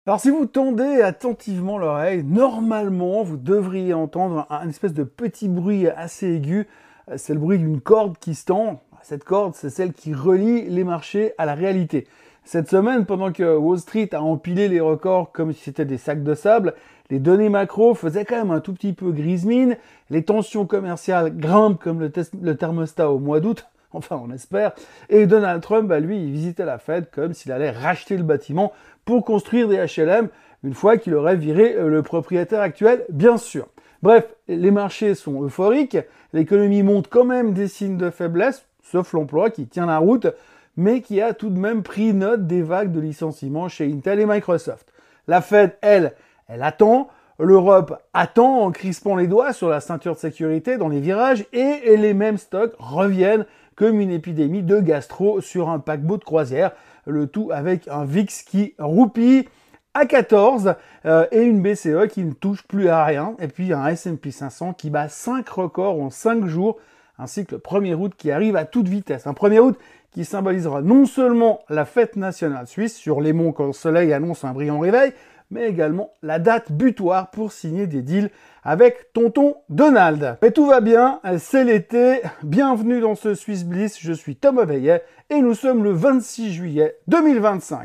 Alors si vous tendez attentivement l'oreille, normalement vous devriez entendre un espèce de petit bruit assez aigu. C'est le bruit d'une corde qui se tend. Cette corde, c'est celle qui relie les marchés à la réalité. Cette semaine, pendant que Wall Street a empilé les records comme si c'était des sacs de sable, les données macro faisaient quand même un tout petit peu grise mine. Les tensions commerciales grimpent comme le thermostat au mois d'août. Enfin, on espère. Et Donald Trump, lui, il visitait la Fed comme s'il allait racheter le bâtiment pour construire des HLM, une fois qu'il aurait viré le propriétaire actuel, bien sûr. Bref, les marchés sont euphoriques, l'économie montre quand même des signes de faiblesse, sauf l'emploi qui tient la route, mais qui a tout de même pris note des vagues de licenciements chez Intel et Microsoft. La Fed, elle attend. L'Europe attend en crispant les doigts sur la ceinture de sécurité dans les virages et les mêmes stocks reviennent comme une épidémie de gastro sur un paquebot de croisière, le tout avec un VIX qui roupille à 14 et une BCE qui ne touche plus à rien, et puis un S&P 500 qui bat 5 records en 5 jours, ainsi que le 1er août qui arrive à toute vitesse. Un 1er août qui symbolisera non seulement la fête nationale suisse sur les monts quand le soleil annonce un brillant réveil, mais également la date butoir pour signer des deals avec tonton Donald. Mais tout va bien, c'est l'été, bienvenue dans ce Swiss Bliss, je suis Thomas Veillet et nous sommes le 26 juillet 2025.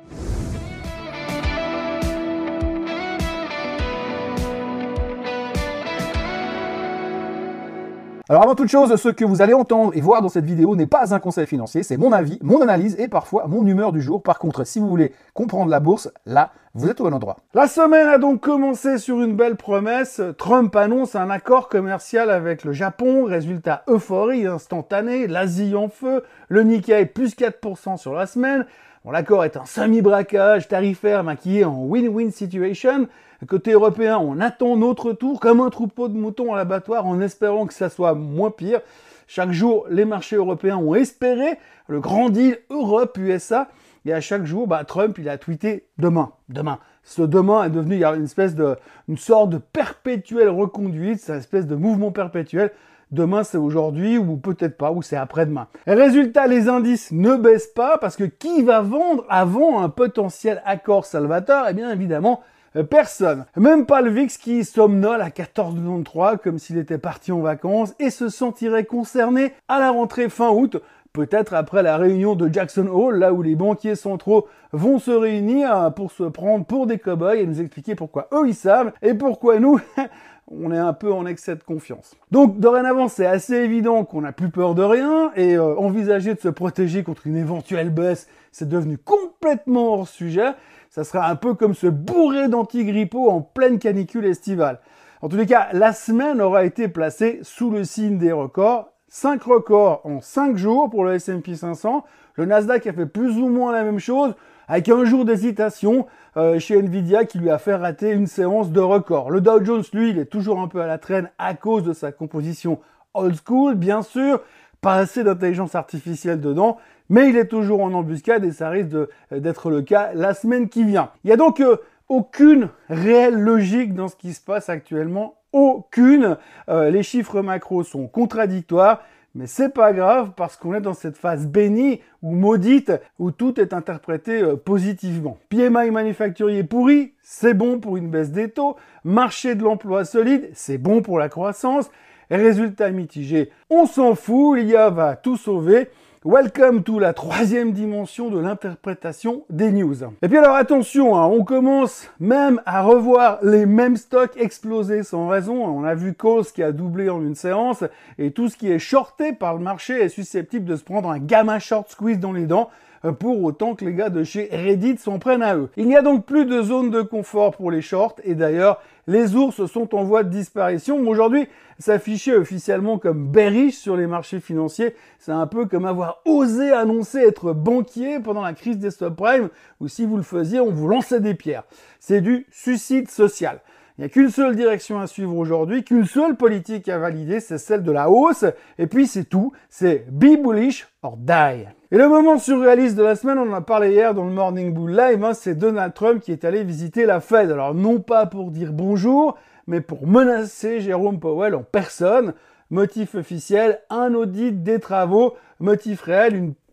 Alors avant toute chose, ce que vous allez entendre et voir dans cette vidéo n'est pas un conseil financier, c'est mon avis, mon analyse et parfois mon humeur du jour. Par contre, si vous voulez comprendre la bourse, là, vous êtes au bon endroit. La semaine a donc commencé sur une belle promesse. Trump annonce un accord commercial avec le Japon, résultat euphorie instantanée, l'Asie en feu, le Nikkei plus 4% sur la semaine. Bon, l'accord est un semi-braquage tarifaire maquillé en win-win situation. Côté européen, on attend notre tour comme un troupeau de moutons à l'abattoir en espérant que ça soit moins pire. Chaque jour, les marchés européens ont espéré le grand deal Europe-USA. Et à chaque jour, Trump, il a tweeté demain. Ce demain est devenu une sorte de perpétuelle reconduite, c'est une espèce de mouvement perpétuel. Demain, c'est aujourd'hui, ou peut-être pas, ou c'est après-demain. Résultat, les indices ne baissent pas, parce que qui va vendre avant un potentiel accord salvateur? Eh bien, évidemment, personne. Même pas le VIX qui somnole à 14,93 comme s'il était parti en vacances et se sentirait concerné à la rentrée fin août, peut-être après la réunion de Jackson Hole, là où les banquiers centraux vont se réunir pour se prendre pour des cow-boys et nous expliquer pourquoi eux ils savent et pourquoi nous, on est un peu en excès de confiance. Donc dorénavant, c'est assez évident qu'on n'a plus peur de rien et envisager de se protéger contre une éventuelle baisse, c'est devenu complètement hors sujet. Ça sera un peu comme se bourrer d'antigrippaux en pleine canicule estivale. En tous les cas, la semaine aura été placée sous le signe des records. 5 records en 5 jours pour le S&P 500. Le Nasdaq a fait plus ou moins la même chose, avec un jour d'hésitation chez Nvidia qui lui a fait rater une séance de record. Le Dow Jones, lui, il est toujours un peu à la traîne à cause de sa composition old school, bien sûr. Pas assez d'intelligence artificielle dedans, mais il est toujours en embuscade et ça risque d'être le cas la semaine qui vient. Il y a donc aucune réelle logique dans ce qui se passe actuellement, aucune. Les chiffres macro sont contradictoires, mais c'est pas grave parce qu'on est dans cette phase bénie ou maudite où tout est interprété positivement. PMI manufacturier pourri, c'est bon pour une baisse des taux. Marché de l'emploi solide, c'est bon pour la croissance. Résultat mitigé, on s'en fout, l'IA va tout sauver. Welcome to la troisième dimension de l'interprétation des news. Et puis alors attention, on commence même à revoir les mêmes stocks exploser sans raison. On a vu Coles qui a doublé en une séance et tout ce qui est shorté par le marché est susceptible de se prendre un gamma short squeeze dans les dents pour autant que les gars de chez Reddit s'en prennent à eux. Il n'y a donc plus de zone de confort pour les shorts et d'ailleurs les ours sont en voie de disparition. Aujourd'hui, s'afficher officiellement comme bearish sur les marchés financiers, c'est un peu comme avoir osé annoncer être banquier pendant la crise des subprimes, où si vous le faisiez, on vous lançait des pierres. C'est du suicide social. Il n'y a qu'une seule direction à suivre aujourd'hui, qu'une seule politique à valider, c'est celle de la hausse, et puis c'est tout, c'est be bullish or die. Et le moment surréaliste de la semaine, on en a parlé hier dans le Morning Bull Live, c'est Donald Trump qui est allé visiter la Fed. Alors non pas pour dire bonjour, mais pour menacer Jérôme Powell en personne. Motif officiel, un audit des travaux. Motif réel, une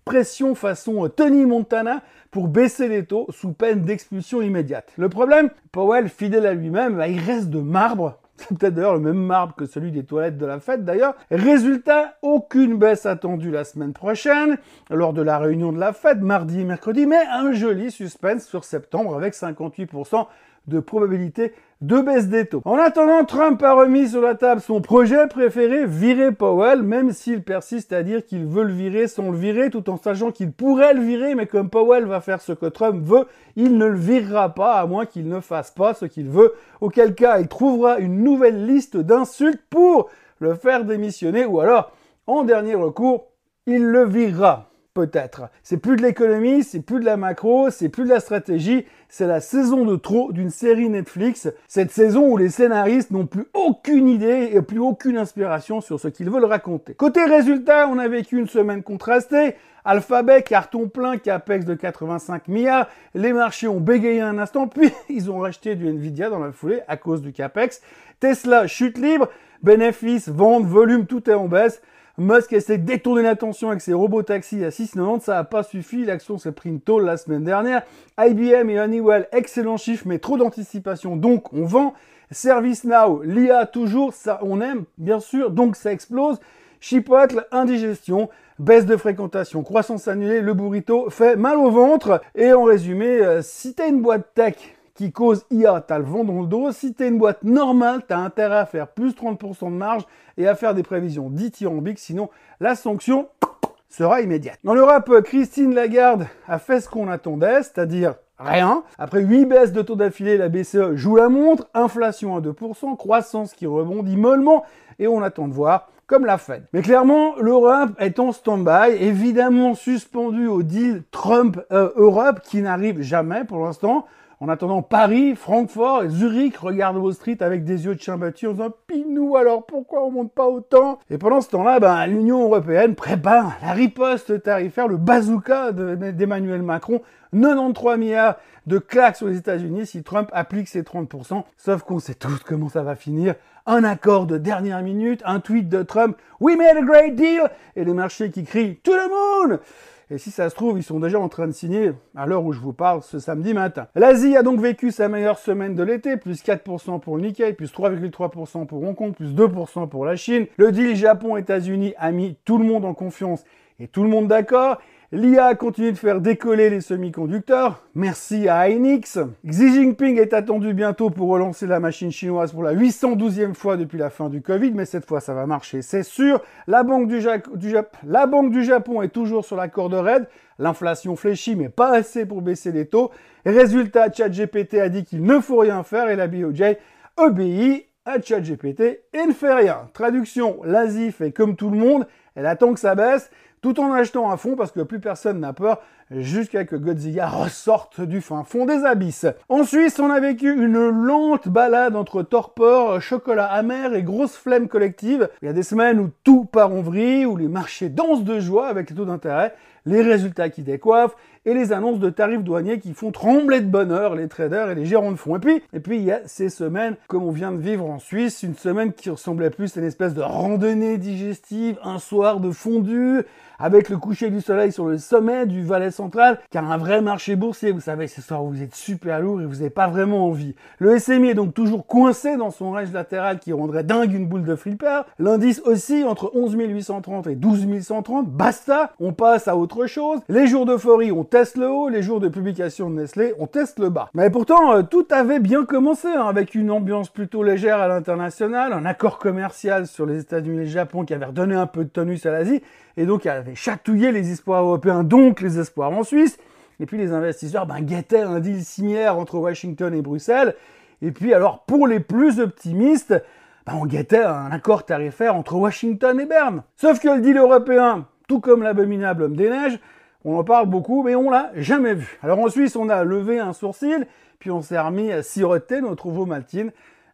pression façon Tony Montana pour baisser les taux sous peine d'expulsion immédiate. Le problème, Powell, fidèle à lui-même, il reste de marbre. C'est peut-être d'ailleurs le même marbre que celui des toilettes de la Fed d'ailleurs. Résultat, aucune baisse attendue la semaine prochaine, lors de la réunion de la Fed, mardi et mercredi, mais un joli suspense sur septembre avec 58% de probabilité de baisse des taux. En attendant, Trump a remis sur la table son projet préféré, virer Powell, même s'il persiste à dire qu'il veut le virer sans le virer, tout en sachant qu'il pourrait le virer, mais comme Powell va faire ce que Trump veut, il ne le virera pas, à moins qu'il ne fasse pas ce qu'il veut, auquel cas il trouvera une nouvelle liste d'insultes pour le faire démissionner, ou alors, en dernier recours, il le virera. Peut-être. C'est plus de l'économie, c'est plus de la macro, c'est plus de la stratégie, c'est la saison de trop d'une série Netflix. Cette saison où les scénaristes n'ont plus aucune idée et plus aucune inspiration sur ce qu'ils veulent raconter. Côté résultat, on a vécu une semaine contrastée. Alphabet, carton plein, capex de 85 milliards. Les marchés ont bégayé un instant, puis ils ont racheté du Nvidia dans la foulée à cause du capex. Tesla, chute libre, bénéfices, ventes, volume, tout est en baisse. Musk essaie de détourner l'attention avec ses robots taxis à 6,90, ça n'a pas suffi, l'action s'est pris une tôle la semaine dernière. IBM et Honeywell, excellent chiffre, mais trop d'anticipation, donc on vend. ServiceNow, l'IA toujours, ça on aime, bien sûr, donc ça explose. Chipotle, indigestion, baisse de fréquentation, croissance annulée, le burrito fait mal au ventre. Et en résumé, si t'as une boîte tech qui cause IA, t'as le vent dans le dos. Si t'es une boîte normale, t'as intérêt à faire plus 30% de marge et à faire des prévisions dithyrambiques, sinon la sanction sera immédiate. Dans l'Europe, Christine Lagarde a fait ce qu'on attendait, c'est-à-dire rien. Après 8 baisses de taux d'affilée, la BCE joue la montre, inflation à 2%, croissance qui rebondit mollement, et on attend de voir comme la Fed. Mais clairement, l'Europe est en stand-by, évidemment suspendu au deal Trump-Europe qui n'arrive jamais pour l'instant. En attendant, Paris, Francfort et Zurich regardent Wall Street avec des yeux de chien battu en disant « Pinou, alors pourquoi on monte pas autant ?» Et pendant ce temps-là, l'Union européenne prépare la riposte tarifaire, le bazooka d'Emmanuel Macron, 93 milliards de claques sur les États-Unis si Trump applique ses 30%. Sauf qu'on sait tous comment ça va finir. Un accord de dernière minute, un tweet de Trump « We made a great deal !» et les marchés qui crient « To the moon !» Et si ça se trouve, ils sont déjà en train de signer à l'heure où je vous parle ce samedi matin. L'Asie a donc vécu sa meilleure semaine de l'été, plus 4% pour le Nikkei, plus 3,3% pour Hong Kong, plus 2% pour la Chine. Le deal Japon-États-Unis a mis tout le monde en confiance et tout le monde d'accord. L'IA continue de faire décoller les semi-conducteurs. Merci à Hynix. Xi Jinping est attendu bientôt pour relancer la machine chinoise pour la 812e fois depuis la fin du Covid, mais cette fois ça va marcher, c'est sûr. La Banque du Japon est toujours sur la corde raide. L'inflation fléchit, mais pas assez pour baisser les taux. Résultat, ChatGPT a dit qu'il ne faut rien faire et la BOJ obéit à ChatGPT et ne fait rien. Traduction, l'Asie fait comme tout le monde, elle attend que ça baisse, tout en achetant à fond parce que plus personne n'a peur jusqu'à que Godzilla ressorte du fin fond des abysses. En Suisse, on a vécu une lente balade entre torpeur, chocolat amer et grosse flemme collective. Il y a des semaines où tout part en vrille, où les marchés dansent de joie avec les taux d'intérêt, les résultats qui décoiffent et les annonces de tarifs douaniers qui font trembler de bonheur les traders et les gérants de fonds. Et puis il y a ces semaines comme on vient de vivre en Suisse, une semaine qui ressemblait plus à une espèce de randonnée digestive, un soir de fondue, avec le coucher du soleil sur le sommet du Valais central, car un vrai marché boursier, vous savez, ce soir où vous êtes super lourd et vous n'avez pas vraiment envie. Le SMI est donc toujours coincé dans son range latéral qui rendrait dingue une boule de flipper. L'indice aussi entre 11 830 et 12 130, basta, on passe à autre chose. Les jours d'euphorie, on teste le haut, les jours de publication de Nestlé, on teste le bas. Mais pourtant, tout avait bien commencé, avec une ambiance plutôt légère à l'international, un accord commercial sur les États-Unis et le Japon qui avait redonné un peu de tonus à l'Asie, et donc il avait chatouillé les espoirs européens, donc les espoirs en Suisse. Et puis les investisseurs guettaient un deal similaire entre Washington et Bruxelles. Et puis alors pour les plus optimistes, on guettait un accord tarifaire entre Washington et Berne. Sauf que le deal européen, tout comme l'abominable homme des neiges, on en parle beaucoup, mais on l'a jamais vu. Alors en Suisse, on a levé un sourcil, puis on s'est remis à siroter notre Ovomaltine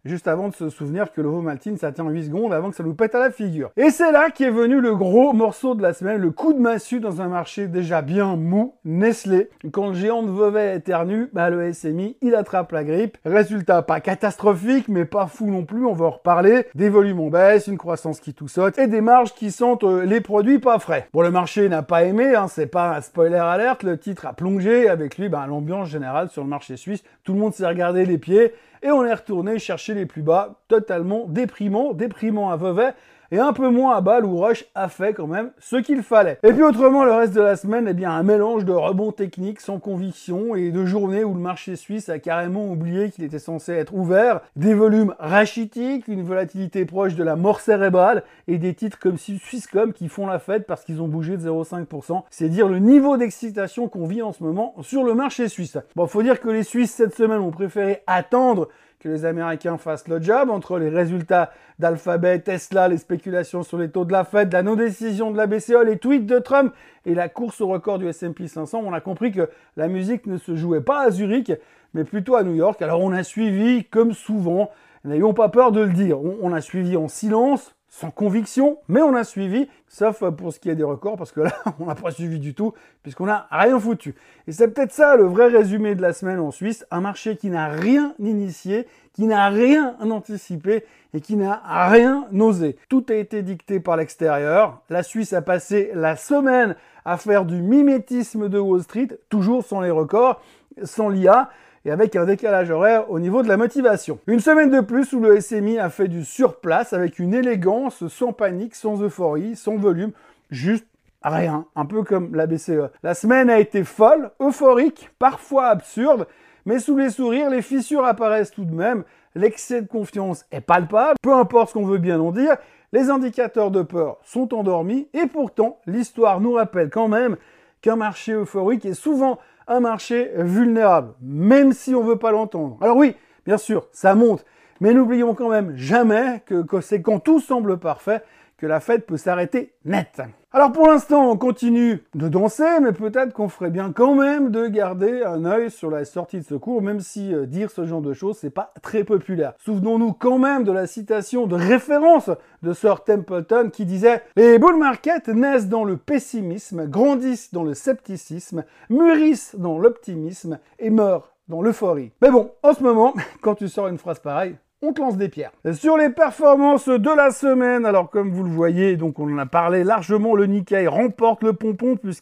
juste avant de se souvenir que l'Ovomaltine, ça tient 8 secondes avant que ça nous pète à la figure. Et c'est là qu'est venu le gros morceau de la semaine, le coup de massue dans un marché déjà bien mou, Nestlé. Quand le géant de Vevey éternue, le SMI, il attrape la grippe. Résultat, pas catastrophique, mais pas fou non plus, on va en reparler. Des volumes en baisse, une croissance qui tout saute, et des marges qui sentent les produits pas frais. Bon, le marché n'a pas aimé, c'est pas un spoiler alert, le titre a plongé, avec lui, l'ambiance générale sur le marché suisse. Tout le monde s'est regardé les pieds, et on est retourné chercher les plus bas, totalement déprimant à Vevey, et un peu moins à Bâle où Roche a fait quand même ce qu'il fallait. Et puis autrement, le reste de la semaine, un mélange de rebonds techniques sans conviction et de journées où le marché suisse a carrément oublié qu'il était censé être ouvert, des volumes rachitiques, une volatilité proche de la mort cérébrale et des titres comme Swisscom qui font la fête parce qu'ils ont bougé de 0,5%. C'est dire le niveau d'excitation qu'on vit en ce moment sur le marché suisse. Bon, faut dire que les Suisses cette semaine ont préféré attendre que les Américains fassent le job entre les résultats d'Alphabet, Tesla, les spéculations sur les taux de la Fed, la non-décision de la BCE, les tweets de Trump et la course au record du S&P 500. On a compris que la musique ne se jouait pas à Zurich, mais plutôt à New York. Alors on a suivi, comme souvent, n'ayons pas peur de le dire, on a suivi en silence, sans conviction, mais on a suivi, sauf pour ce qui est des records, parce que là, on n'a pas suivi du tout, puisqu'on n'a rien foutu. Et c'est peut-être ça le vrai résumé de la semaine en Suisse, un marché qui n'a rien initié, qui n'a rien anticipé et qui n'a rien osé. Tout a été dicté par l'extérieur. La Suisse a passé la semaine à faire du mimétisme de Wall Street, toujours sans les records, sans l'IA, et avec un décalage horaire au niveau de la motivation. Une semaine de plus où le SMI a fait du surplace avec une élégance, sans panique, sans euphorie, sans volume, juste rien, un peu comme la BCE. La semaine a été folle, euphorique, parfois absurde, mais sous les sourires, les fissures apparaissent tout de même, l'excès de confiance est palpable, peu importe ce qu'on veut bien en dire, les indicateurs de peur sont endormis, et pourtant, l'histoire nous rappelle quand même qu'un marché euphorique est souvent un marché vulnérable, même si on veut pas l'entendre. Alors oui, bien sûr, ça monte, mais n'oublions quand même jamais que c'est quand tout semble parfait que la fête peut s'arrêter net. Alors pour l'instant, on continue de danser, mais peut-être qu'on ferait bien quand même de garder un œil sur la sortie de secours, même si dire ce genre de choses, c'est pas très populaire. Souvenons-nous quand même de la citation de référence de Sir Templeton qui disait « Les bull markets naissent dans le pessimisme, grandissent dans le scepticisme, mûrissent dans l'optimisme et meurent dans l'euphorie. » Mais bon, en ce moment, quand tu sors une phrase pareille, on te lance des pierres. Sur les performances de la semaine, alors comme vous le voyez, donc on en a parlé largement, le Nikkei remporte le pompon, plus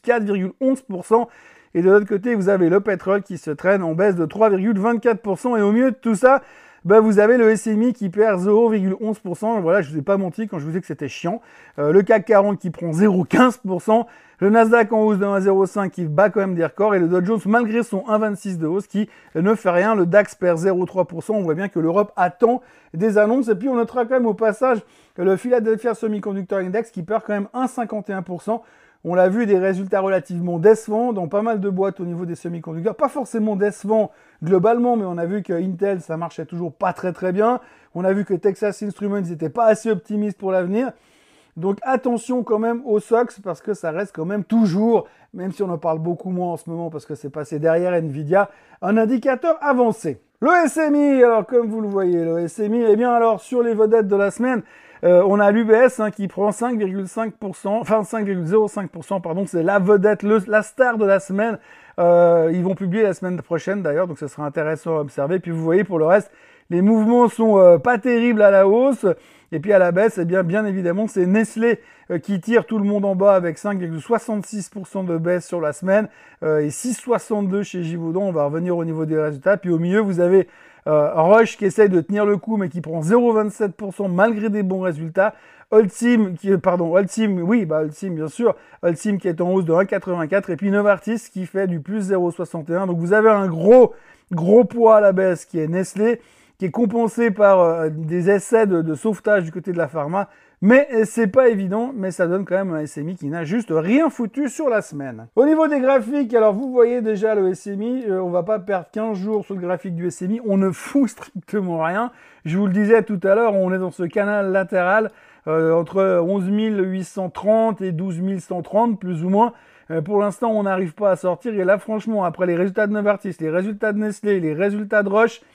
4,11%. Et de l'autre côté, vous avez le pétrole qui se traîne en baisse de 3,24%. Et au milieu de tout ça, vous avez le SMI qui perd 0,11%. Voilà, je ne vous ai pas menti quand je vous disais que c'était chiant. Le CAC 40 qui prend 0,15%. Le Nasdaq en hausse de 1,05 qui bat quand même des records. Et le Dow Jones, malgré son 1,26 de hausse, qui ne fait rien. Le DAX perd 0,3%. On voit bien que l'Europe attend des annonces. Et puis on notera quand même au passage le Philadelphia Semiconductor Index qui perd quand même 1,51%. On l'a vu, des résultats relativement décevants dans pas mal de boîtes au niveau des semi-conducteurs. Pas forcément décevants globalement, mais on a vu que Intel, ça marchait toujours pas très bien. On a vu que Texas Instruments, ils étaient pas assez optimistes pour l'avenir. Donc attention quand même aux SOX parce que ça reste quand même toujours, même si on en parle beaucoup moins en ce moment parce que c'est passé derrière Nvidia, un indicateur avancé. Le SMI, alors comme vous le voyez, le SMI, alors sur les vedettes de la semaine, on a l'UBS qui prend 5,05%, pardon, c'est la vedette, la star de la semaine. Ils vont publier la semaine prochaine d'ailleurs, donc ça sera intéressant à observer. Puis vous voyez pour le reste, les mouvements sont pas terribles à la hausse. Et puis à la baisse, bien évidemment, c'est Nestlé qui tire tout le monde en bas avec 5,66% de baisse sur la semaine et 6,62 chez Givaudan. On va revenir au niveau des résultats. Puis au milieu, vous avez Roche qui essaye de tenir le coup mais qui prend 0,27% malgré des bons résultats. Holcim bien sûr, Holcim qui est en hausse de 1,84 et puis Novartis qui fait du plus 0,61. Donc vous avez un gros poids à la baisse qui est Nestlé, qui est compensé par des essais de sauvetage du côté de la pharma. Mais c'est pas évident, mais ça donne quand même un SMI qui n'a juste rien foutu sur la semaine. Au niveau des graphiques, alors vous voyez déjà le SMI, on va pas perdre 15 jours sur le graphique du SMI, on ne fout strictement rien. Je vous le disais tout à l'heure, on est dans ce canal latéral entre 11 830 et 12 130 plus ou moins. Pour l'instant, on n'arrive pas à sortir et là franchement, après les résultats de Novartis, les résultats de Nestlé, les résultats de Roche,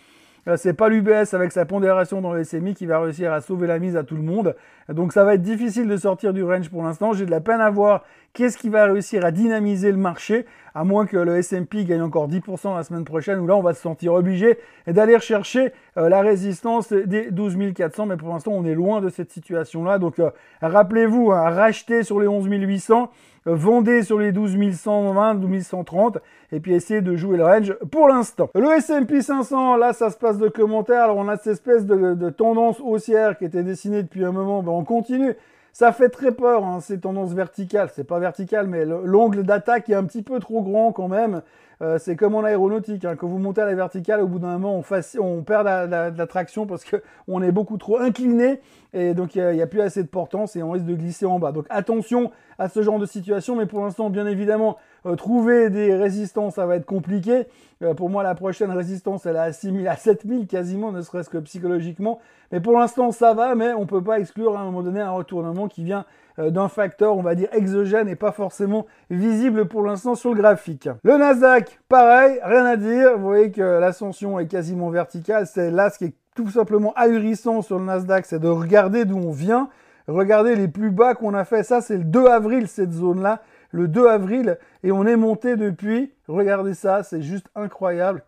C'est pas l'UBS avec sa pondération dans le SMI qui va réussir à sauver la mise à tout le monde. Donc ça va être difficile de sortir du range pour l'instant. J'ai de la peine à voir qu'est-ce qui va réussir à dynamiser le marché, à moins que le S&P gagne encore 10% la semaine prochaine, où là on va se sentir obligé d'aller rechercher la résistance des 12 400. Mais pour l'instant on est loin de cette situation-là. Donc rappelez-vous, hein, racheter sur les 11 800, vendez sur les 12 120, 12 130, et puis essayez de jouer le range pour l'instant. Le S&P 500, là ça se passe de commentaires. Alors on a cette espèce de tendance haussière qui était dessinée depuis un moment. Ben, on continue. Ça fait très peur, hein, ces tendances verticales. C'est pas vertical, mais l'angle d'attaque est un petit peu trop grand quand même. C'est comme en aéronautique, hein. Quand vous montez à la verticale, au bout d'un moment, on perd de la traction parce qu'on est beaucoup trop incliné et donc il n'y a plus assez de portance et on risque de glisser en bas. Donc attention à ce genre de situation, mais pour l'instant, bien évidemment, trouver des résistances, ça va être compliqué. Pour moi, la prochaine résistance, elle est à 6000, à 7000 quasiment, ne serait-ce que psychologiquement. Mais pour l'instant, ça va, mais on ne peut pas exclure à un moment donné un retournement qui vient d'un facteur, on va dire, exogène et pas forcément visible pour l'instant sur le graphique. Le Nasdaq, pareil, rien à dire. Vous voyez que l'ascension est quasiment verticale. C'est là ce qui est tout simplement ahurissant sur le Nasdaq, c'est de regarder d'où on vient. Regardez les plus bas qu'on a fait. Ça, c'est le 2 avril, cette zone-là. Le 2 avril, et on est monté depuis, regardez ça, c'est juste incroyable,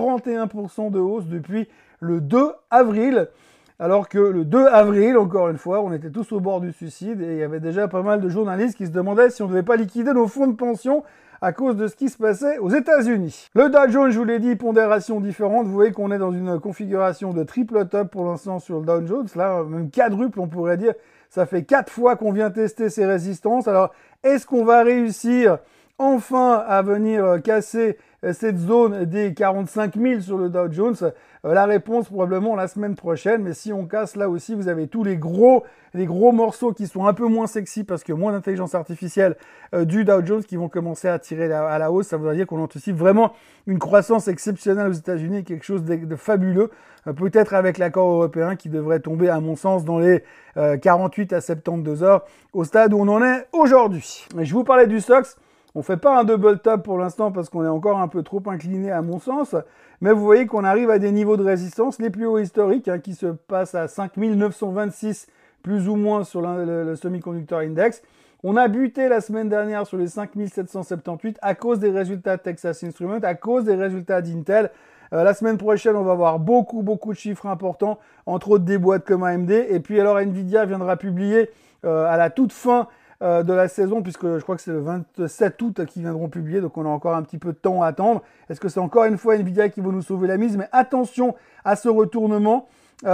41% de hausse depuis le 2 avril. Alors que le 2 avril, encore une fois, on était tous au bord du suicide et il y avait déjà pas mal de journalistes qui se demandaient si on ne devait pas liquider nos fonds de pension à cause de ce qui se passait aux États-Unis. Le Dow Jones, je vous l'ai dit, pondération différente. Vous voyez qu'on est dans une configuration de triple top pour l'instant sur le Dow Jones. Là, même quadruple, on pourrait dire. Ça fait 4 fois qu'on vient tester ces résistances. Alors, est-ce qu'on va réussir enfin à venir casser cette zone des 45 000 sur le Dow Jones? La réponse probablement la semaine prochaine, mais si on casse là aussi, vous avez tous les gros morceaux qui sont un peu moins sexy parce que moins d'intelligence artificielle du Dow Jones qui vont commencer à tirer à la hausse. Ça voudrait dire qu'on anticipe vraiment une croissance exceptionnelle aux États-Unis, quelque chose de fabuleux, peut-être avec l'accord européen qui devrait tomber à mon sens dans les 48 à 72 heures au stade où on en est aujourd'hui. Mais je vous parlais du SOX. On ne fait pas un double top pour l'instant parce qu'on est encore un peu trop incliné à mon sens. Mais vous voyez qu'on arrive à des niveaux de résistance les plus hauts historiques, hein, qui se passent à 5926 plus ou moins sur le Semiconductor Index. On a buté la semaine dernière sur les 5778 à cause des résultats de Texas Instruments, à cause des résultats d'Intel. La semaine prochaine, on va avoir beaucoup de chiffres importants, entre autres des boîtes comme AMD. Et puis alors Nvidia viendra publier à la toute fin de la saison, puisque je crois que c'est le 27 août qu'ils viendront publier, donc on a encore un petit peu de temps à attendre. Est-ce que c'est encore une fois Nvidia qui va nous sauver la mise? Mais attention à ce retournement,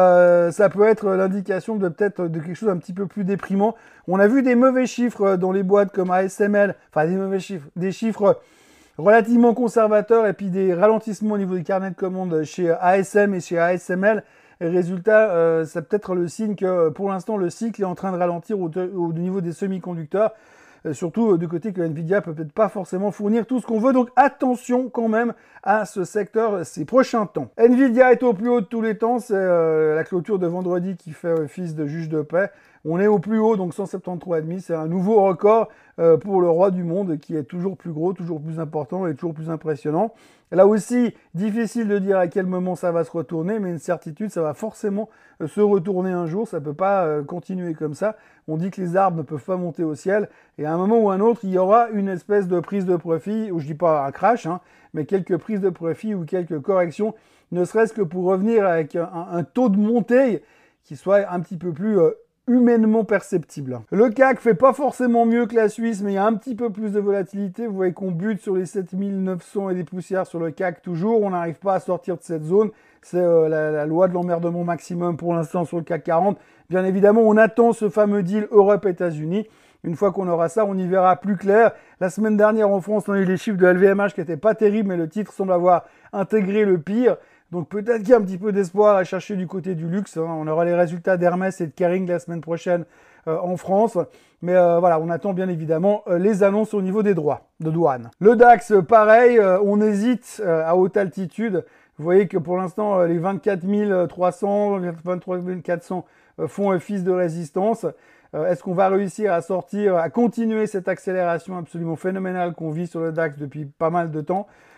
ça peut être l'indication de peut-être de quelque chose un petit peu plus déprimant. On a vu des mauvais chiffres dans les boîtes comme ASML, enfin des mauvais chiffres, des chiffres relativement conservateurs et puis des ralentissements au niveau des carnets de commandes chez ASM et chez ASML. Résultat, c'est peut-être le signe que pour l'instant le cycle est en train de ralentir au niveau des semi-conducteurs, surtout du côté que Nvidia peut peut-être pas forcément fournir tout ce qu'on veut. Donc attention quand même à ce secteur ces prochains temps. Nvidia est au plus haut de tous les temps, c'est la clôture de vendredi qui fait office de juge de paix. On est au plus haut, donc 173,5, c'est un nouveau record pour le roi du monde qui est toujours plus gros, toujours plus important et toujours plus impressionnant. Là aussi, difficile de dire à quel moment ça va se retourner, mais une certitude, ça va forcément se retourner un jour, ça ne peut pas continuer comme ça. On dit que les arbres ne peuvent pas monter au ciel, et à un moment ou un autre, il y aura une espèce de prise de profit, ou je dis pas un crash, hein, mais quelques prises de profit ou quelques corrections, ne serait-ce que pour revenir avec un taux de montée qui soit un petit peu plus humainement perceptible. Le CAC fait pas forcément mieux que la Suisse, mais il y a un petit peu plus de volatilité. Vous voyez qu'on bute sur les 7900 et des poussières sur le CAC toujours. On n'arrive pas à sortir de cette zone. C'est la loi de l'emmerdement maximum pour l'instant sur le CAC 40. Bien évidemment, on attend ce fameux deal Europe-États-Unis. Une fois qu'on aura ça, on y verra plus clair. La semaine dernière en France, on a eu les chiffres de LVMH qui n'étaient pas terribles, mais le titre semble avoir intégré le pire. Donc peut-être qu'il y a un petit peu d'espoir à chercher du côté du luxe. Hein. On aura les résultats d'Hermès et de Kering la semaine prochaine en France. Mais voilà, on attend bien évidemment les annonces au niveau des droits de douane. Le DAX, pareil, on hésite à haute altitude. Vous voyez que pour l'instant, les 24 300, 23 400 font office de résistance. Est-ce qu'on va réussir à sortir, à continuer cette accélération absolument phénoménale qu'on vit sur le DAX depuis pas mal de temps?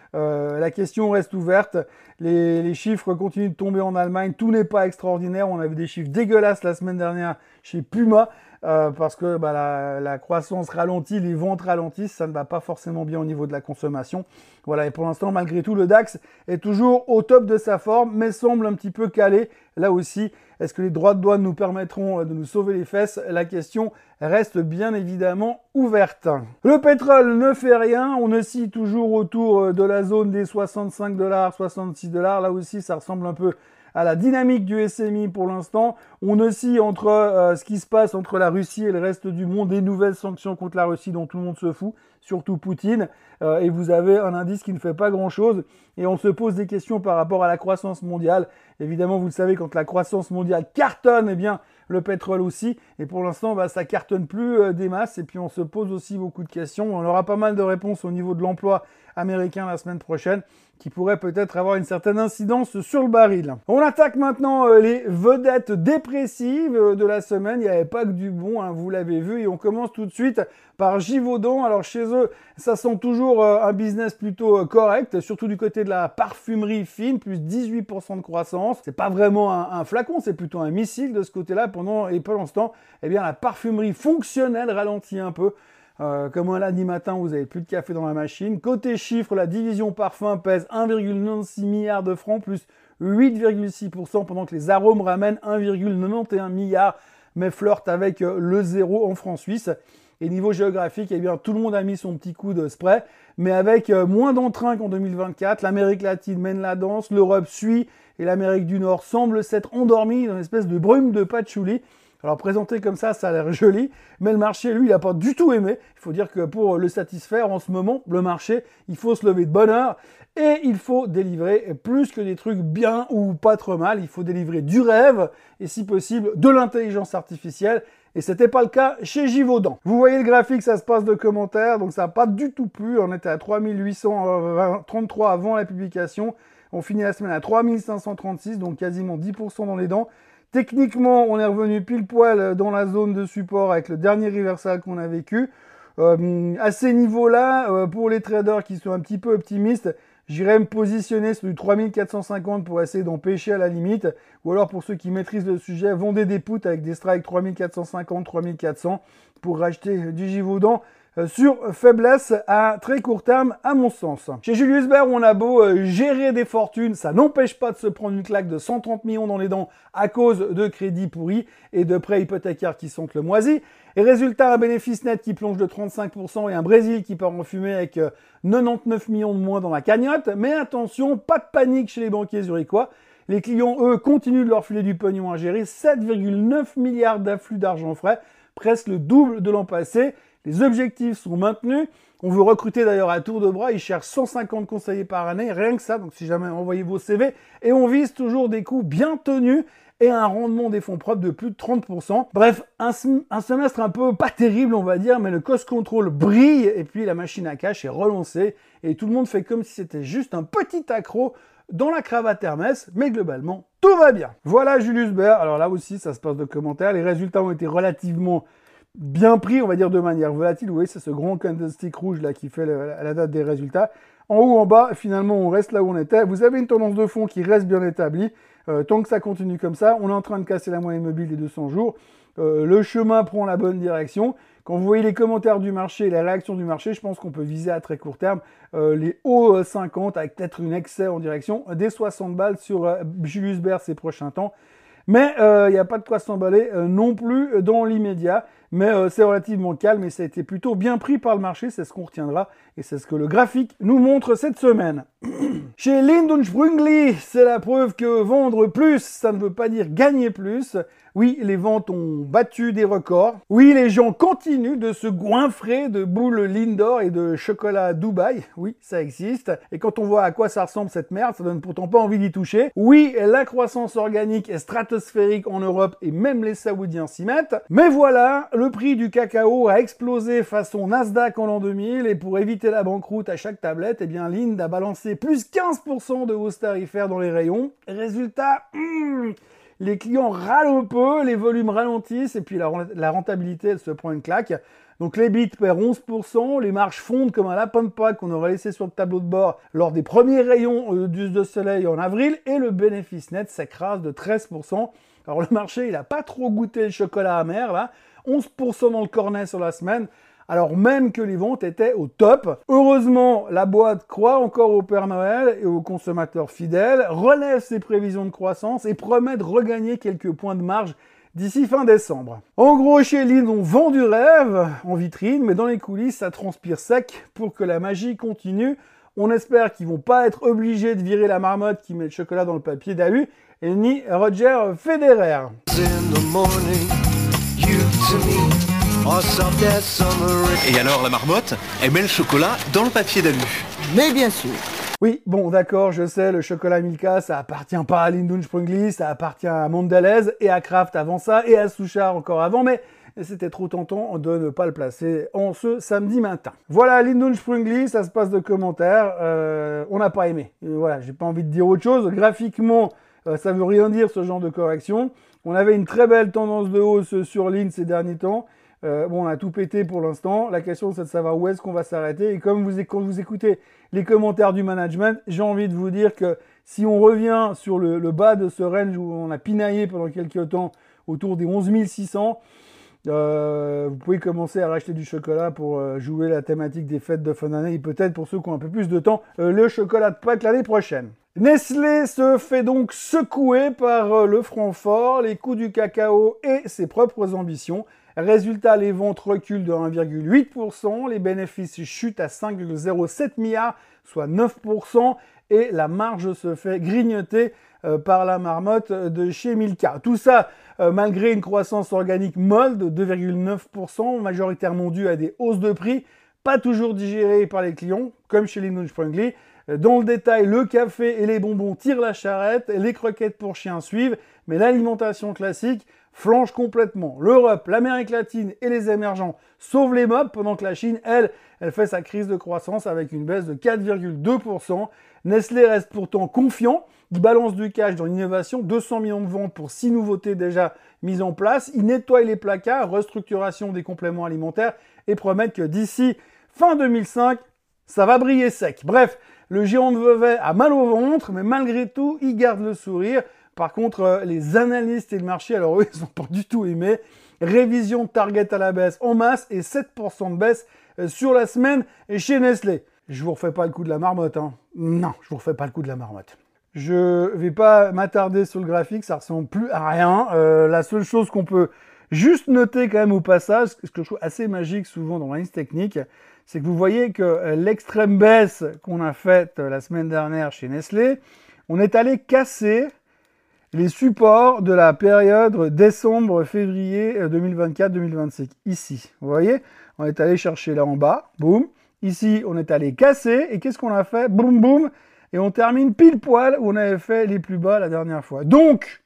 La question reste ouverte. Les chiffres continuent de tomber en Allemagne. Tout n'est pas extraordinaire. On avait des chiffres dégueulasses la semaine dernière chez Puma. Parce que la croissance ralentit, les ventes ralentissent, ça ne va pas forcément bien au niveau de la consommation. Voilà, et pour l'instant, malgré tout, le DAX est toujours au top de sa forme, mais semble un petit peu calé. Là aussi, est-ce que les droits de douane nous permettront de nous sauver les fesses? La question reste bien évidemment ouverte. Le pétrole ne fait rien, on oscille toujours autour de la zone des 65 $, 66 $. Là aussi, ça ressemble un peu à la dynamique du SMI pour l'instant. On oscille entre ce qui se passe entre la Russie et le reste du monde, des nouvelles sanctions contre la Russie dont tout le monde se fout, surtout Poutine, et vous avez un indice qui ne fait pas grand-chose, et on se pose des questions par rapport à la croissance mondiale. Évidemment, vous le savez, quand la croissance mondiale cartonne, eh bien, le pétrole aussi, et pour l'instant, ça cartonne plus des masses, et puis on se pose aussi beaucoup de questions. On aura pas mal de réponses au niveau de l'emploi américain la semaine prochaine, qui pourrait peut-être avoir une certaine incidence sur le baril. On attaque maintenant les vedettes dépressives de la semaine. Il n'y avait pas que du bon, hein, vous l'avez vu, et on commence tout de suite par Givaudan. Alors chez eux, ça sent toujours un business plutôt correct, surtout du côté de la parfumerie fine, plus 18% de croissance. C'est pas vraiment un flacon, c'est plutôt un missile de ce côté-là. Pendant ce temps, eh bien la parfumerie fonctionnelle ralentit un peu. Comme un lundi matin, vous avez plus de café dans la machine. Côté chiffres, la division parfum pèse 1,96 milliard de francs, plus 8,6%, pendant que les arômes ramènent 1,91 milliard, mais flirtent avec le zéro en francs suisses. Et niveau géographique, eh bien, tout le monde a mis son petit coup de spray, mais avec moins d'entrain qu'en 2024. L'Amérique latine mène la danse, l'Europe suit, et l'Amérique du Nord semble s'être endormie dans une espèce de brume de patchouli. Alors présenté comme ça a l'air joli, mais le marché, lui, il n'a pas du tout aimé. Il faut dire que pour le satisfaire, en ce moment, le marché, il faut se lever de bonne heure et il faut délivrer plus que des trucs bien ou pas trop mal. Il faut délivrer du rêve et si possible de l'intelligence artificielle. Et c'était pas le cas chez Givaudan. Vous voyez le graphique, ça se passe de commentaires, donc ça n'a pas du tout plu. On était à 3833 avant la publication. On finit la semaine à 3536, donc quasiment 10% dans les dents. Techniquement, on est revenu pile poil dans la zone de support avec le dernier reversal qu'on a vécu. À ces niveaux-là, pour les traders qui sont un petit peu optimistes, j'irais me positionner sur du 3450 pour essayer d'en pêcher à la limite. Ou alors pour ceux qui maîtrisent le sujet, vendez des puts avec des strikes 3450, 3400 pour racheter du Givaudan sur faiblesse à très court terme, à mon sens. Chez Julius Baer, on a beau gérer des fortunes, ça n'empêche pas de se prendre une claque de 130 millions dans les dents à cause de crédits pourris et de prêts hypothécaires qui sentent le moisi. Et résultat, un bénéfice net qui plonge de 35% et un Brésil qui part en fumée avec 99 millions de moins dans la cagnotte. Mais attention, pas de panique chez les banquiers zurichois. Les clients, eux, continuent de leur filer du pognon à gérer. 7,9 milliards d'afflux d'argent frais, presque le double de l'an passé. Les objectifs sont maintenus. On veut recruter d'ailleurs à tour de bras. Ils cherchent 150 conseillers par année, rien que ça. Donc si jamais, envoyez vos CV. Et on vise toujours des coûts bien tenus et un rendement des fonds propres de plus de 30%. Bref, un semestre un peu pas terrible, on va dire, mais le cost control brille et puis la machine à cash est relancée et tout le monde fait comme si c'était juste un petit accroc dans la cravate Hermès, mais globalement, tout va bien. Voilà Julius Baer. Alors là aussi, ça se passe de commentaires. Les résultats ont été relativement bien pris, on va dire de manière volatile. Vous voyez, c'est ce grand candlestick rouge là qui fait la date des résultats. En haut, en bas, finalement, on reste là où on était. Vous avez une tendance de fond qui reste bien établie. Tant que ça continue comme ça, on est en train de casser la moyenne mobile des 200 jours. Le chemin prend la bonne direction. Quand vous voyez les commentaires du marché, les réactions du marché, je pense qu'on peut viser à très court terme les hauts 50 avec peut-être une excès en direction des 60 balles sur Julius Baer ces prochains temps. Mais il n'y a pas de quoi s'emballer non plus dans l'immédiat. Mais c'est relativement calme et ça a été plutôt bien pris par le marché. C'est ce qu'on retiendra et c'est ce que le graphique nous montre cette semaine. Chez Lind & Sprüngli, c'est la preuve que vendre plus, ça ne veut pas dire gagner plus. Oui, les ventes ont battu des records. Oui, les gens continuent de se goinfrer de boules Lindor et de chocolat Dubaï. Oui, ça existe. Et quand on voit à quoi ça ressemble cette merde, ça donne pourtant pas envie d'y toucher. Oui, la croissance organique est stratosphérique en Europe et même les Saoudiens s'y mettent. Mais voilà, le prix du cacao a explosé façon Nasdaq en l'an 2000 et pour éviter la banqueroute à chaque tablette, eh bien Lind a balancé plus 15% de hausse tarifaire dans les rayons. Résultat, les clients râlent un peu, les volumes ralentissent et puis la rentabilité, elle se prend une claque. Donc les bits perdent 11%, les marges fondent comme un lapin de Pâques qu'on aurait laissé sur le tableau de bord lors des premiers rayons de soleil en avril, et le bénéfice net s'écrase de 13%. Alors le marché, il n'a pas trop goûté le chocolat amer, là, 11% dans le cornet sur la semaine, alors même que les ventes étaient au top. Heureusement, la boîte croit encore au Père Noël et aux consommateurs fidèles, relève ses prévisions de croissance et promet de regagner quelques points de marge d'ici fin décembre. En gros, chez Lindt, on vend du rêve en vitrine, mais dans les coulisses, ça transpire sec pour que la magie continue. On espère qu'ils vont pas être obligés de virer la marmotte qui met le chocolat dans le papier d'alu, et ni Roger Federer. Et alors la marmotte, elle met le chocolat dans le papier d'alu. Mais bien sûr. Oui, bon, d'accord, je sais, le chocolat Milka, ça appartient pas à Lindt & Sprüngli, ça appartient à Mondelez et à Kraft avant ça, et à Suchard encore avant, mais c'était trop tentant de ne pas le placer en ce samedi matin. Voilà, Lindt & Sprüngli, ça se passe de commentaires, on n'a pas aimé. Et voilà, j'ai pas envie de dire autre chose. Graphiquement, ça veut rien dire ce genre de correction. On avait une très belle tendance de hausse sur Lindt ces derniers temps. Bon, on a tout pété pour l'instant. La question, c'est de savoir où est-ce qu'on va s'arrêter. Et comme quand vous écoutez les commentaires du management, j'ai envie de vous dire que si on revient sur le bas de ce range où on a pinaillé pendant quelques temps autour des 11 600, vous pouvez commencer à racheter du chocolat pour jouer la thématique des fêtes de fin d'année et peut-être pour ceux qui ont un peu plus de temps, le chocolat de Pâques l'année prochaine. Nestlé se fait donc secouer par le franc fort, les coûts du cacao et ses propres ambitions. Résultat, les ventes reculent de 1,8%, les bénéfices chutent à 5,07 milliards, soit 9%, et la marge se fait grignoter par la marmotte de chez Milka. Tout ça malgré une croissance organique molle de 2,9%, majoritairement due à des hausses de prix, pas toujours digérées par les clients, comme chez Lindt & Sprüngli. Dans le détail, le café et les bonbons tirent la charrette, les croquettes pour chiens suivent, mais l'alimentation classique flanche complètement. L'Europe, l'Amérique latine et les émergents sauvent les meubles, pendant que la Chine, elle fait sa crise de croissance avec une baisse de 4,2%. Nestlé reste pourtant confiant, il balance du cash dans l'innovation, 200 millions de ventes pour 6 nouveautés déjà mises en place, il nettoie les placards, restructuration des compléments alimentaires et promet que d'ici fin 2005, ça va briller sec. Bref, le géant de Vevey a mal au ventre, mais malgré tout, il garde le sourire. Par contre, les analystes et le marché, alors eux, ils n'ont pas du tout aimé. Révision de target à la baisse en masse et 7% de baisse sur la semaine chez Nestlé. Je vous refais pas le coup de la marmotte, hein. Non, je vous refais pas le coup de la marmotte. Je vais pas m'attarder sur le graphique, ça ressemble plus à rien. La seule chose qu'on peut juste noter quand même au passage, ce que je trouve assez magique souvent dans l'analyse technique, c'est que vous voyez que l'extrême baisse qu'on a faite la semaine dernière chez Nestlé, on est allé casser les supports de la période décembre-février 2024-2025. Ici, vous voyez, on est allé chercher là en bas, boum. Ici, on est allé casser, et qu'est-ce qu'on a fait? Boum, boum, et on termine pile poil où on avait fait les plus bas la dernière fois. Donc,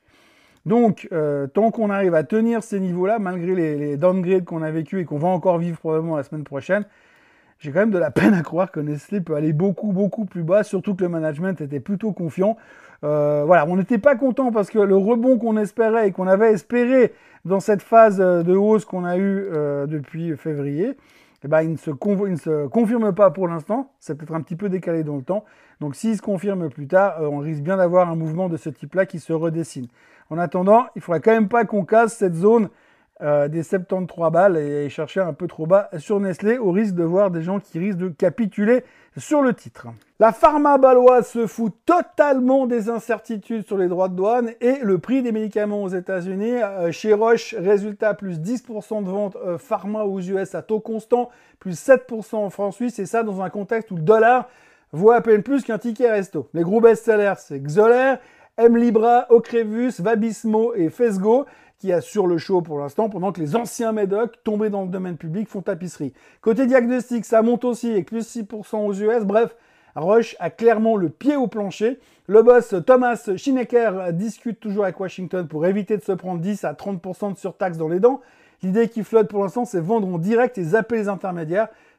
tant qu'on arrive à tenir ces niveaux-là, malgré les downgrades qu'on a vécu et qu'on va encore vivre probablement la semaine prochaine, j'ai quand même de la peine à croire que Nestlé peut aller beaucoup, beaucoup plus bas, surtout que le management était plutôt confiant. Voilà, on n'était pas content parce que le rebond qu'on espérait et qu'on avait espéré dans cette phase de hausse qu'on a eue depuis février, eh ben, il ne se confirme pas pour l'instant. C'est peut-être un petit peu décalé dans le temps. Donc s'il se confirme plus tard, on risque bien d'avoir un mouvement de ce type-là qui se redessine. En attendant, il ne faudrait quand même pas qu'on casse cette zone des 73 balles et chercher un peu trop bas sur Nestlé, au risque de voir des gens qui risquent de capituler sur le titre. La pharma baloise se fout totalement des incertitudes sur les droits de douane et le prix des médicaments aux États-Unis. Chez Roche, résultat plus 10% de ventes pharma aux US à taux constant, plus 7% en francs suisses, et ça dans un contexte où le dollar vaut à peine plus qu'un ticket resto. Les gros best-sellers, c'est Xolair, Hemlibra, Ocrevus, Vabysmo et Phesgo, qui assurent le show pour l'instant, pendant que les anciens médocs tombés dans le domaine public font tapisserie. Côté diagnostic, ça monte aussi avec plus 6% aux US. Bref, Roche a clairement le pied au plancher. Le boss Thomas Schinecker discute toujours avec Washington pour éviter de se prendre 10 à 30% de surtaxe dans les dents. L'idée qui flotte pour l'instant, c'est vendre en direct et zapper les intermédiaires.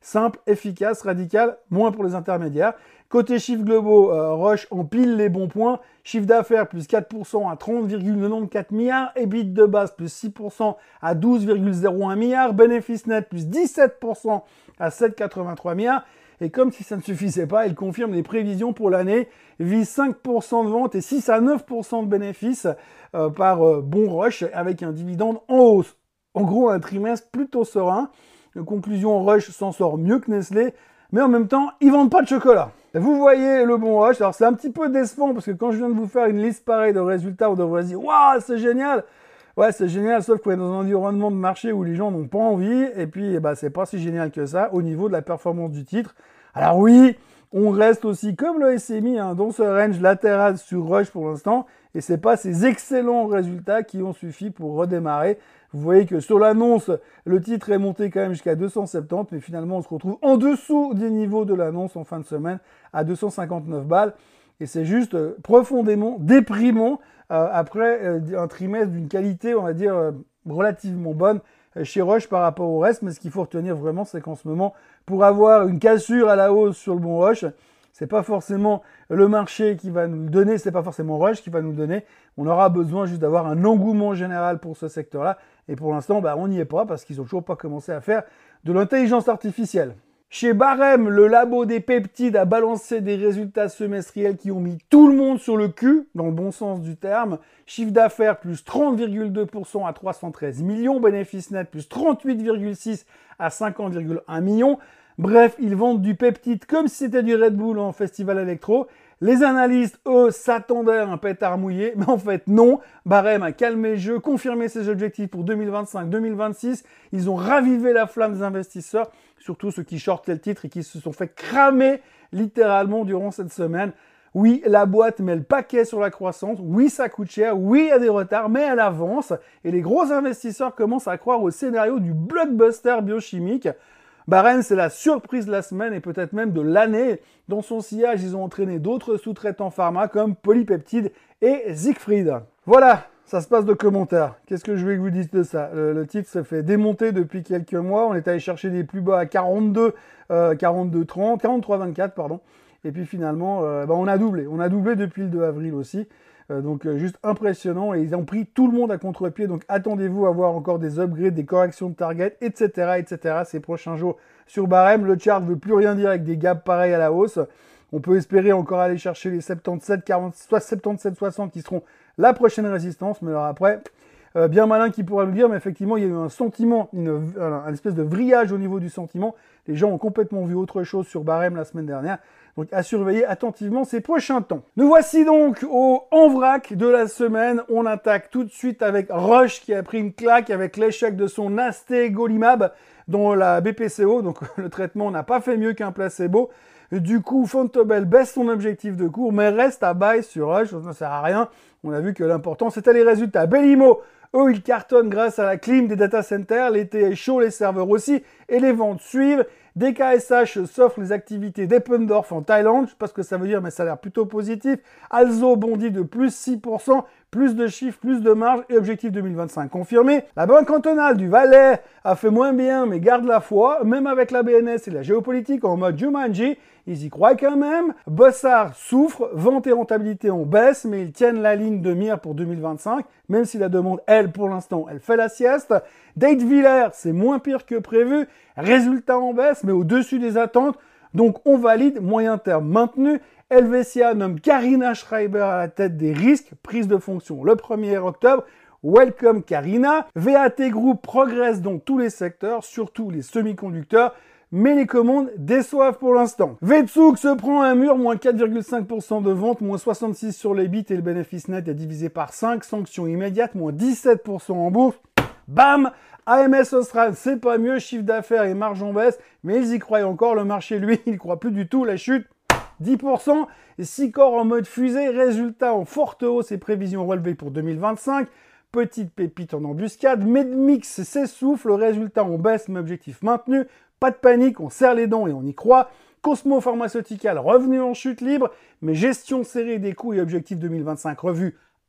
simple, efficace, radical, moins pour les intermédiaires. Côté chiffres globaux, Roche empile les bons points. Chiffre d'affaires plus 4% à 30,94 milliards. EBIT de base plus 6% à 12,01 milliards. Bénéfice net plus 17% à 7,83 milliards. Et comme si ça ne suffisait pas, il confirme les prévisions pour l'année, vise 5% de vente et 6 à 9% de bénéfices par bon Roche, avec un dividende en hausse. En gros, un trimestre plutôt serein. Conclusion, Roche s'en sort mieux que Nestlé, mais en même temps, ils vendent pas de chocolat. Vous voyez le bon Roche. Alors c'est un petit peu décevant parce que quand je viens de vous faire une liste pareille de résultats, on devrait se dire « Waouh, c'est génial !» Ouais, c'est génial, sauf qu'on est dans un environnement de marché où les gens n'ont pas envie, et puis c'est pas si génial que ça au niveau de la performance du titre. Alors oui, on reste aussi comme le SMI dans ce range latéral sur Roche pour l'instant, et c'est pas ces excellents résultats qui ont suffi pour redémarrer. Vous voyez que sur l'annonce, le titre est monté quand même jusqu'à 270, mais finalement on se retrouve en dessous des niveaux de l'annonce en fin de semaine à 259 balles. Et c'est juste profondément déprimant après un trimestre d'une qualité, on va dire, relativement bonne chez Roche par rapport au reste. Mais ce qu'il faut retenir vraiment, c'est qu'en ce moment, pour avoir une cassure à la hausse sur le bon Roche, c'est pas forcément le marché qui va nous le donner, c'est pas forcément Roche qui va nous le donner. On aura besoin juste d'avoir un engouement général pour ce secteur-là. Et pour l'instant, on n'y est pas parce qu'ils ont toujours pas commencé à faire de l'intelligence artificielle. Chez Barème, le labo des peptides a balancé des résultats semestriels qui ont mis tout le monde sur le cul, dans le bon sens du terme. Chiffre d'affaires plus 30,2% à 313 millions, bénéfice net plus 38,6% à 50,1 millions. Bref, ils vendent du peptide comme si c'était du Red Bull en festival électro. Les analystes, eux, s'attendaient à un pétard mouillé, mais en fait non. Barème a calmé le jeu, confirmé ses objectifs pour 2025-2026. Ils ont ravivé la flamme des investisseurs, surtout ceux qui shortaient le titre et qui se sont fait cramer littéralement durant cette semaine. Oui, la boîte met le paquet sur la croissance. Oui, ça coûte cher. Oui, il y a des retards, mais elle avance. Et les gros investisseurs commencent à croire au scénario du blockbuster biochimique. Barème, c'est la surprise de la semaine et peut-être même de l'année. Dans son sillage, ils ont entraîné d'autres sous-traitants pharma comme Polypeptide et Siegfried. Voilà, ça se passe de commentaires. Qu'est-ce que je vais que vous dire de ça? Le titre se fait démonter depuis quelques mois. On est allé chercher des plus bas à 42, 42,30, 43,24, pardon. Et puis finalement, on a doublé. On a doublé depuis le 2 avril aussi. Donc juste impressionnant, et ils ont pris tout le monde à contre-pied, donc attendez-vous à voir encore des upgrades, des corrections de target, etc. ces prochains jours sur Barème. Le chart ne veut plus rien dire avec des gaps pareils à la hausse. On peut espérer encore aller chercher les 77,60 qui seront la prochaine résistance, mais alors après, bien malin qui pourra nous dire, mais effectivement il y a eu un sentiment, une espèce de vrillage au niveau du sentiment. Les gens ont complètement vu autre chose sur Barème la semaine dernière. Donc à surveiller attentivement ces prochains temps. Nous voici donc en vrac de la semaine. On attaque tout de suite avec Roche qui a pris une claque avec l'échec de son Astegolimab dans la BPCO. Donc le traitement n'a pas fait mieux qu'un placebo. Du coup, Fontobel baisse son objectif de cours, mais reste à buy sur Roche. Ça ne sert à rien. On a vu que l'important, c'était les résultats. Belimo, eux, ils cartonnent grâce à la clim des data centers. L'été est chaud, les serveurs aussi, et les ventes suivent. DKSH s'offre les activités d'Eppendorf en Thaïlande, je sais pas ce que ça veut dire, mais ça a l'air plutôt positif. Alzo bondit de plus 6%, plus de chiffres, plus de marge et objectif 2025 confirmé. La Banque cantonale du Valais a fait moins bien, mais garde la foi, même avec la BNS et la géopolitique en mode Jumanji, ils y croient quand même. Bossard souffre, vente et rentabilité en baisse, mais ils tiennent la ligne de mire pour 2025, même si la demande, elle, pour l'instant, elle fait la sieste. Date Villers, c'est moins pire que prévu, résultat en baisse, mais au-dessus des attentes, donc on valide, moyen terme maintenu. Helvetia nomme Karina Schreiber à la tête des risques, prise de fonction le 1er octobre. Welcome Karina. VAT Group progresse dans tous les secteurs, surtout les semi-conducteurs, mais les commandes déçoivent pour l'instant. Vetsug se prend un mur, moins 4,5% de vente, moins 66 sur les bits et le bénéfice net est divisé par 5, sanction immédiate, moins 17% en bourse. Bam! AMS Austral, c'est pas mieux, chiffre d'affaires et marge en baisse, mais ils y croient encore, le marché, lui, il croit plus du tout, la chute, 10%. Sicor en mode fusée, résultat en forte hausse et prévisions relevées pour 2025. Petite pépite en embuscade, Medmix s'essouffle, résultat en baisse, mais objectif maintenu. Pas de panique, on serre les dents et on y croit. Cosmo Pharmaceutical revenu en chute libre, mais gestion serrée des coûts et objectif 2025 revu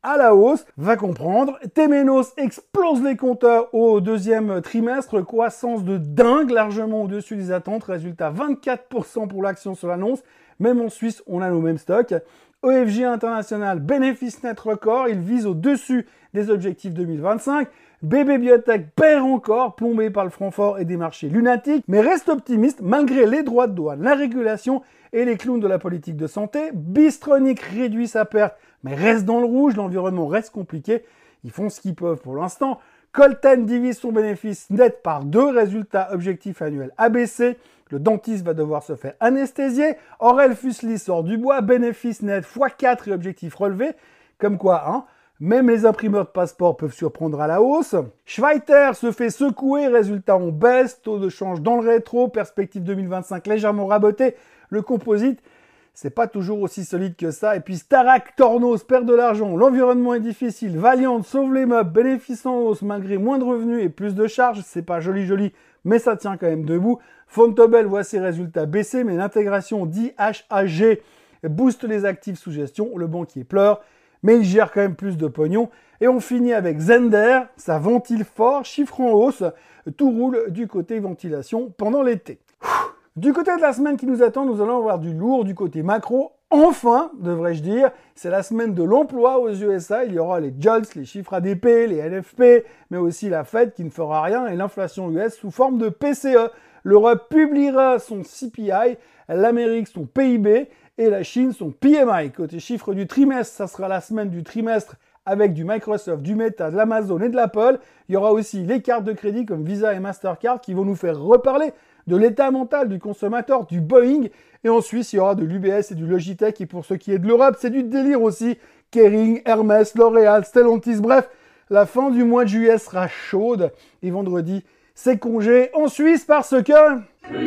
à la hausse, va comprendre. Temenos explose les compteurs au deuxième trimestre, croissance de dingue, largement au-dessus des attentes, résultat 24% pour l'action sur l'annonce. Même en Suisse, on a nos mêmes stocks. EFG International, bénéfice net record, il vise au-dessus des objectifs 2025. BB Biotech perd encore, plombé par le franc fort et des marchés lunatiques, mais reste optimiste malgré les droits de douane, la régulation et les clowns de la politique de santé. Bystronic réduit sa perte, mais reste dans le rouge, l'environnement reste compliqué. Ils font ce qu'ils peuvent pour l'instant. Colten divise son bénéfice net par 2, résultats objectifs annuels abaissés. Le dentiste va devoir se faire anesthésier. Aurel Fuseli sort du bois, bénéfice net x4 et objectifs relevés. Comme quoi, hein, même les imprimeurs de passeports peuvent surprendre à la hausse. Schweiter se fait secouer, résultat en baisse, taux de change dans le rétro, perspective 2025 légèrement rabotée. Le composite, c'est pas toujours aussi solide que ça. Et puis Starac, Tornos perd de l'argent, l'environnement est difficile. Valiant sauve les meubles, bénéfice en hausse malgré moins de revenus et plus de charges. C'est pas joli, mais ça tient quand même debout. Fontobel voit ses résultats baisser, mais l'intégration d'IHAG booste les actifs sous gestion. Le banquier pleure, mais il gère quand même plus de pognon. Et on finit avec Zender, ça ventile fort, chiffre en hausse. Tout roule du côté ventilation pendant l'été. Du côté de la semaine qui nous attend, nous allons avoir du lourd du côté macro. Enfin, devrais-je dire, c'est la semaine de l'emploi aux USA. Il y aura les JOLTS, les chiffres ADP, les LFP, mais aussi la Fed qui ne fera rien et l'inflation US sous forme de PCE. L'Europe publiera son CPI, l'Amérique son PIB et la Chine son PMI. Côté chiffres du trimestre, ça sera la semaine du trimestre avec du Microsoft, du Meta, de l'Amazon et de l'Apple. Il y aura aussi les cartes de crédit comme Visa et Mastercard qui vont nous faire reparler de l'état mental du consommateur, du Boeing. Et en Suisse, il y aura de l'UBS et du Logitech. Et pour ce qui est de l'Europe, c'est du délire aussi. Kering, Hermès, L'Oréal, Stellantis, bref, la fin du mois de juillet sera chaude. Et vendredi, c'est congé en Suisse parce que...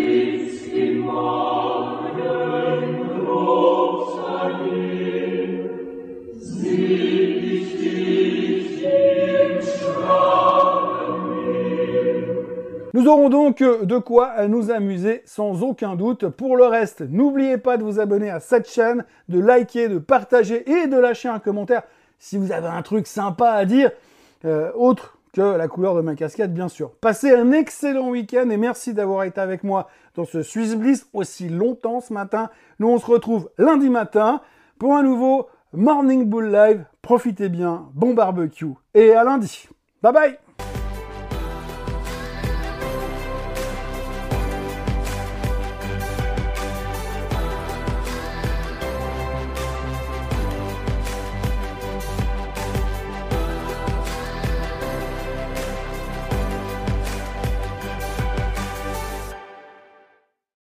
Nous aurons donc de quoi nous amuser sans aucun doute. Pour le reste, n'oubliez pas de vous abonner à cette chaîne, de liker, de partager et de lâcher un commentaire si vous avez un truc sympa à dire, autre que la couleur de ma casquette bien sûr. Passez un excellent week-end et merci d'avoir été avec moi dans ce Swiss Bliss aussi longtemps ce matin. Nous on se retrouve lundi matin pour un nouveau Morning Bull Live. Profitez bien, bon barbecue et à lundi. Bye bye.